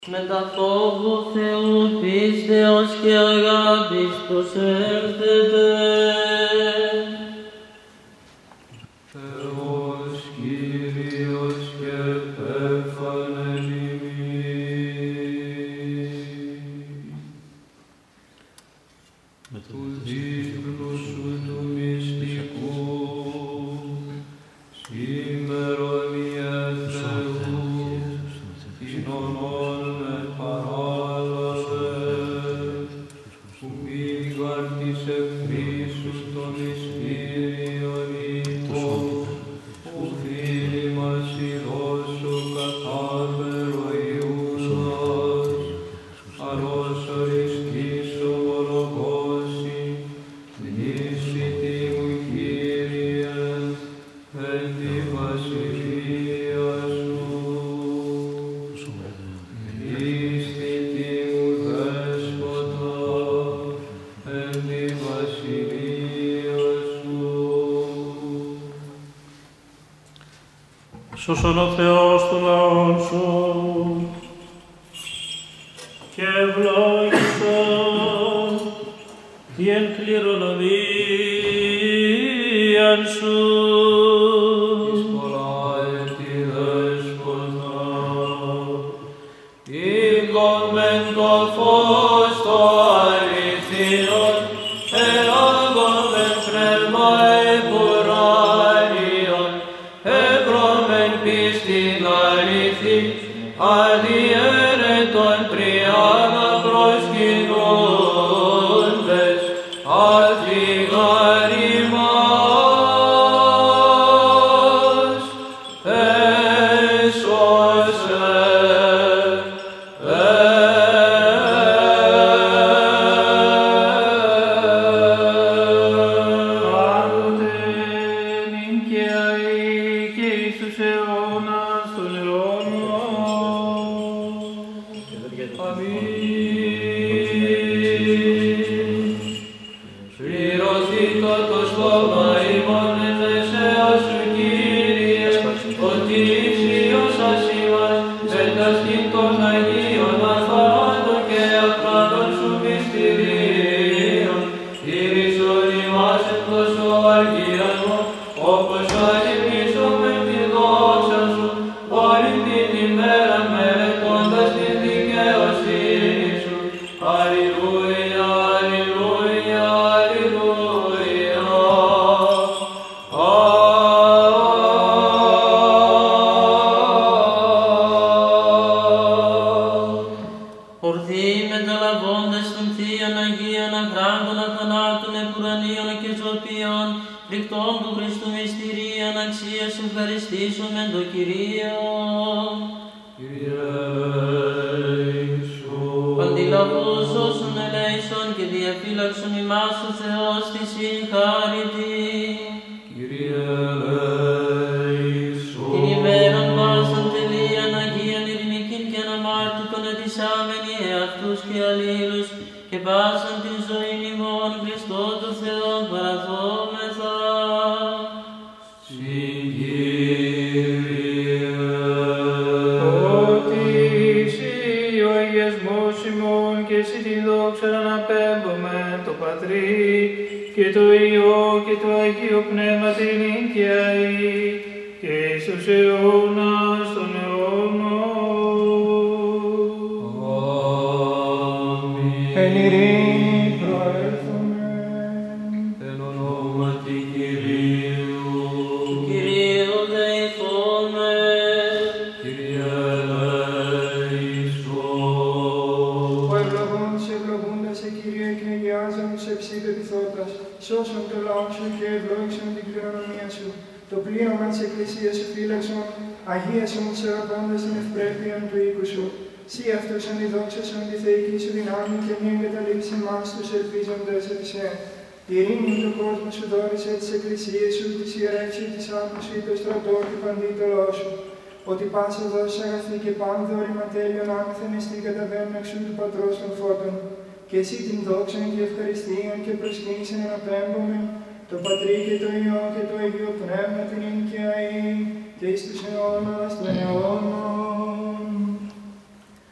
Με τα φόβου Θεού πίστεως και αγάπης προσέλθετε. Θεός Κύριος και πέφανεν ημείς, του δείπνου σου του μυστικού, σήμερον Ιε Θεού, την ονόν με παράλαβε, που μήγαν της εχθρής σου το μυστήριον ύπο, που φίλοι μας ηδώσου κατάφερο Ιούδας, αρώς οριστής ομολογώσει, μνήσιτη μου Κύριε, εν τη βασιλεία σου. Μνήσιτη μου Δέσποτα, εν τη βασιλεία σου. Σώσον ο Θεός του λαών σου και ευλόγησον την κληρονομίαν σου. Εις πολλά έτη Δέσποτα, ήγομεν το φως το αληθινόν, εάγομεν πνεύμα επουράνιον, έβρομεν πίστην αληθή, αδιέρετον τριάδα προσκυνούντες, αφηγάρι μας, έσωσε. Πάντοτε νυν και αεί και εις τους αιώνας των αιώνων. Αμήν. Πληρωθήτω το στόμα ημών εν δεσέας σου, Κύριε, ότι ύψιωσας ημάς εν ταστήν των Αγίων αθαράντων και ακράτων σου μυστηρίων, ήρυσον ημάς εν τόσο αργίασμο, όπως αληθίσομεν τη δόξα σου, όλην την ημέραν μελετώντας την δικαιοσύνη σου. Αλληλούια, αλληλούια, αλληλούια. Ορθοί μεταλαβώντες των Θείων Αγίων Αχράντων αθανάτων επουρανίων και ζωπίων, φρικτών του Χριστού μυστηρίων αξίας ευχαριστήσουμε το Κυρίο. Kyrie eleison. Αντιλαβούς όσων ελέησον και διαφύλαξον ημάς ο Θεός τη συγχάρητη. Kyrie Την eleison. ημέραν βάσαν τελείαν Αγίαν ειρηνικήν και αναμάρτητον ετισάμενοι εαυτούς και αλλήλους και πάσαν την ζωήν ημών Χριστό το Θεό παραδόμεθα. Ότι εσύ ο αγιασμός ημών και εσύ την δόξα αναπέμπουμε το Πατρί και το Υιό και το Αγίο Πνεύμα την νυν και αεί και εις τους αιώνας των αιώνων. Αμήν. Εν ειρήνη προέλθουμε. Εν ονόματι Κυρίου. Κυρίου δεηθώμε. Kyrie eleison. Ο ευλογών σε ευλογούντας σε Κύριε και αγιάζον σε ψήπεπιθώτας, σώσον το λαό σου και ευλόγησον την κληρονομία σου. Το πλήρωμα της Εκκλησίας σου φύλαξον, αγίασον τους αγαπώντας την ευπρέπεια του οίκου σου. Σύ αυτούς αντιδόξασον τη θεϊκή σου δυνάμει και μη εγκαταλείψει μας τους ελπίζοντες επί σε. Η ειρήνη του κόσμου σου δόρισε τις εκκλησίες σου, της ιερεύσει της άκουση, το στρατό και παντή το λαό σου. Ότι πάσα δόση αγαθή και πάντα όρημα τέλειον άμεθεν εστί καταβαίνουν εξού του Πατρός των Φώτων. Και εσύ την δόξαν και ευχαριστίαν και προσκύνησεν αναπέμπομεν, το Πατρί και το Υιό και το Αγίο Πνεύμα την νυν και αεί και εις τους αιώνας των αιώνων.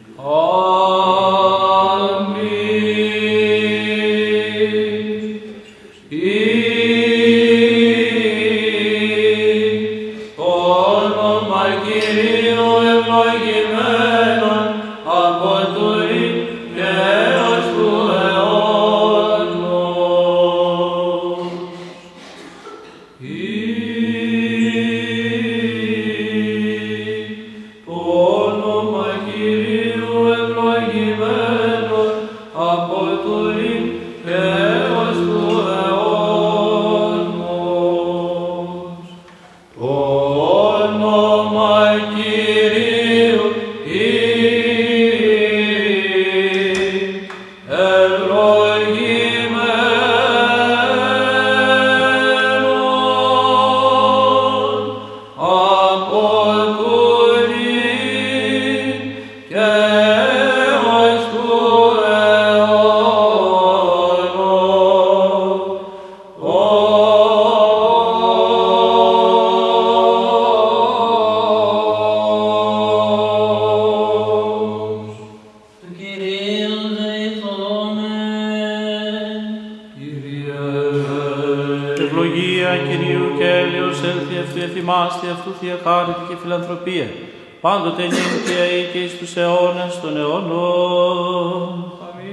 πάντοτε νύχια και εις τους αιώνας των αιώνων.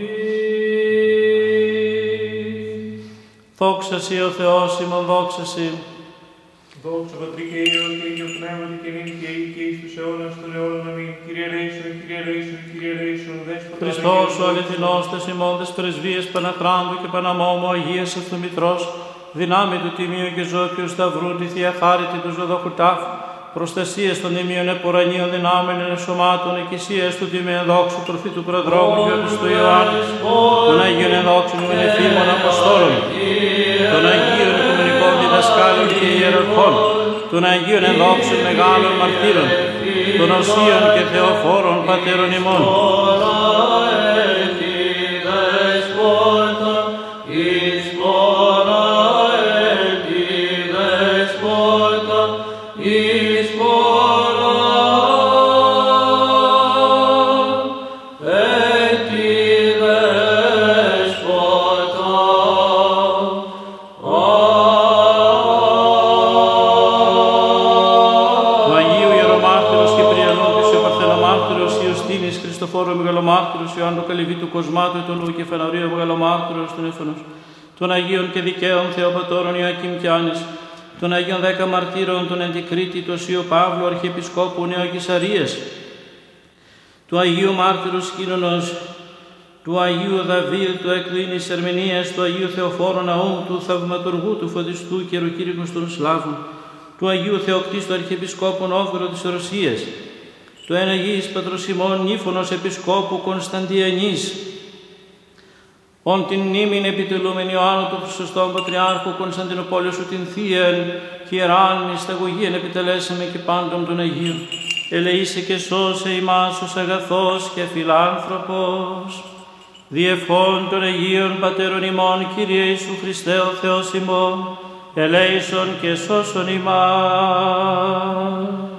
Αμήν. Δόξα Σοι ο Θεός ημών, δόξα Σοι. Δόξα Πατρί και Υιό και Υιό Πνεύματι και νύχια και εις τους αιώνας των αιώνων. Αμήν. Κύριε ελέησον, Κύριε ελέησον, Κύριε ελέησον, δέσποτα. Χριστός ο αληθινός τες ημώντες πρεσβείες Παναχράντου και Παναμόμου Αγίας Αυτομητρός, δυνάμει του Τιμίου και Ζώπιου Σταυρού, τη Θεία Χάριτη του Ζωδόχου Τάφου, προστασίες των ημίων επουρανίων δυνάμεων ενεσωμάτων, εκκλησίας του Τιμίου Ενδόξου προφήτου του Προδρόμου και του Ιωάννη, των Αγίων Ενδόξων Μενεφήμων Αποστόλων, των Αγίων Οικουμενικών Διδασκάλων και Ιεραρχών, των Αγίων Ενδόξων Μεγάλων Μαρτύρων, των Οσίων και Θεοφόρων Πατέρων ημών. Ιωάννου Καλυβίτου Κοσμάτου, τον Λου και Φαναρίου Μεγαλομάρτυρος των Έφωνος, των Αγίων και Δικαίων Θεοπατώρων Ιωακήμ και Άνης, των Αγίων 10 Μαρτύρων, τον Αντικρίτη, του Οσίου Παύλου Αρχιεπισκόπου Νεοκυσαρίας, του Αγίου Μάρτυρου Σκήνωνος, του Αγίου Δαβίδ, του Εκκλίνης Ερμηνείας, του Αγίου Θεοφόρου Ναού, του Θαυματουργού, του Φωτιστού και Ροκήρυκος των Σλάβων, του Αγίου Θεοκτίστου Αρχιεπισκόπου Νόβγορου της Ρωσίας, του εν Αγίης Πατρος ημών Νύφωνος Επισκόπου Κωνσταντιανής, ον την μνήμην επιτελούμεν Ιωάννου του Χρυσοστόν Πατριάρχου Κωνσταντινούπολης σου την Θείαν και Ιεράν μυσταγωγίαν επιτελέσαμε και πάντων των Αγίων. Ελεήσε και σώσε ημάς ως αγαθός και φιλάνθρωπος. Διευχών των Αγίων Πατέρων ημών, Κύριε Ιησού Χριστέ ο Θεός ημών, ελέησον και σώσον ημάς.